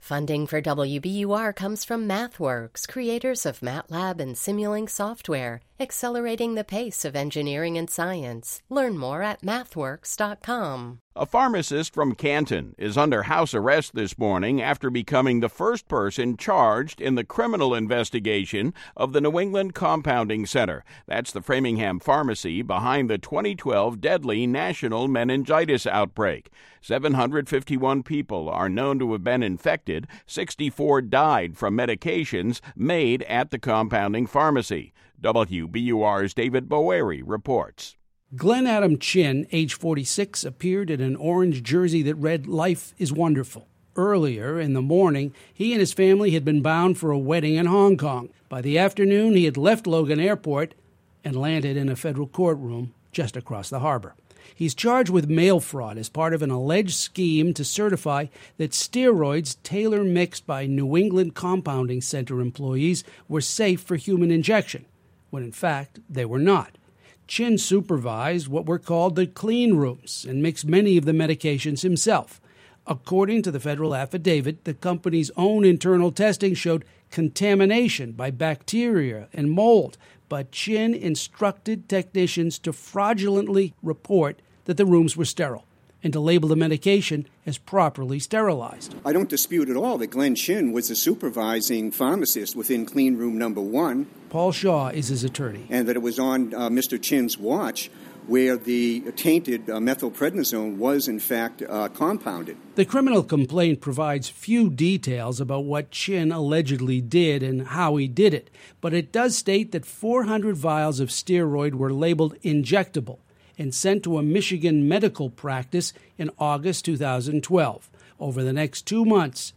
Funding for WBUR comes from MathWorks, creators of MATLAB and Simulink software, accelerating the pace of engineering and science. Learn more at mathworks.com. A pharmacist from Canton is under house arrest this morning after becoming the first person charged in the criminal investigation of the New England Compounding Center. That's the Framingham pharmacy behind the 2012 deadly national meningitis outbreak. 751 people are known to have been infected. 64 died from medications made at the compounding pharmacy. WBUR's David Boeri reports. Glenn Adam Chin, age 46, appeared in an orange jersey that read, "Life is Wonderful." Earlier in the morning, he and his family had been bound for a wedding in Hong Kong. By the afternoon, he had left Logan Airport and landed in a federal courtroom just across the harbor. He's charged with mail fraud as part of an alleged scheme to certify that steroids tailor-mixed by New England Compounding Center employees were safe for human injection, when in fact they were not. Chin supervised what were called the clean rooms and mixed many of the medications himself. According to the federal affidavit, the company's own internal testing showed contamination by bacteria and mold, but Chin instructed technicians to fraudulently report that the rooms were sterile and to label the medication as properly sterilized. I don't dispute at all that Glenn Chin was the supervising pharmacist within clean room number 1. Paul Shaw is his attorney. And that it was on Mr. Chin's watch where the tainted methylprednisone was, in fact, compounded. The criminal complaint provides few details about what Chin allegedly did and how he did it, but it does state that 400 vials of steroid were labeled injectable and sent to a Michigan medical practice in August 2012. Over the next 2 months,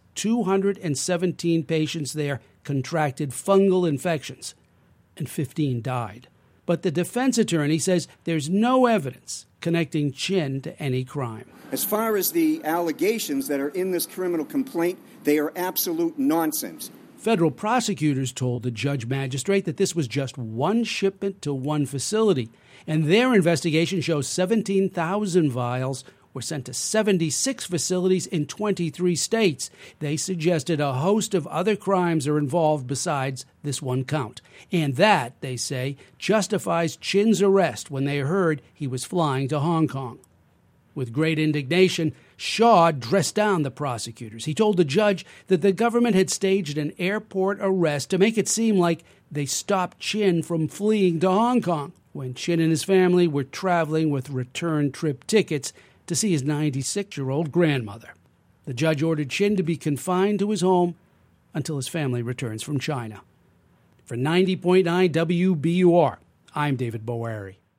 217 patients there contracted fungal infections, and 15 died. But the defense attorney says there's no evidence connecting Chin to any crime. As far as the allegations that are in this criminal complaint, they are absolute nonsense. Federal prosecutors told the judge-magistrate that this was just one shipment to one facility, and their investigation shows 17,000 vials were sent to 76 facilities in 23 states. They suggested a host of other crimes are involved besides this one count. And that, they say, justifies Chin's arrest when they heard he was flying to Hong Kong. With great indignation, Shaw dressed down the prosecutors. He told the judge that the government had staged an airport arrest to make it seem like they stopped Chin from fleeing to Hong Kong when Chin and his family were traveling with return trip tickets to see his 96-year-old grandmother. The judge ordered Chin to be confined to his home until his family returns from China. For 90.9 WBUR, I'm David Boeri.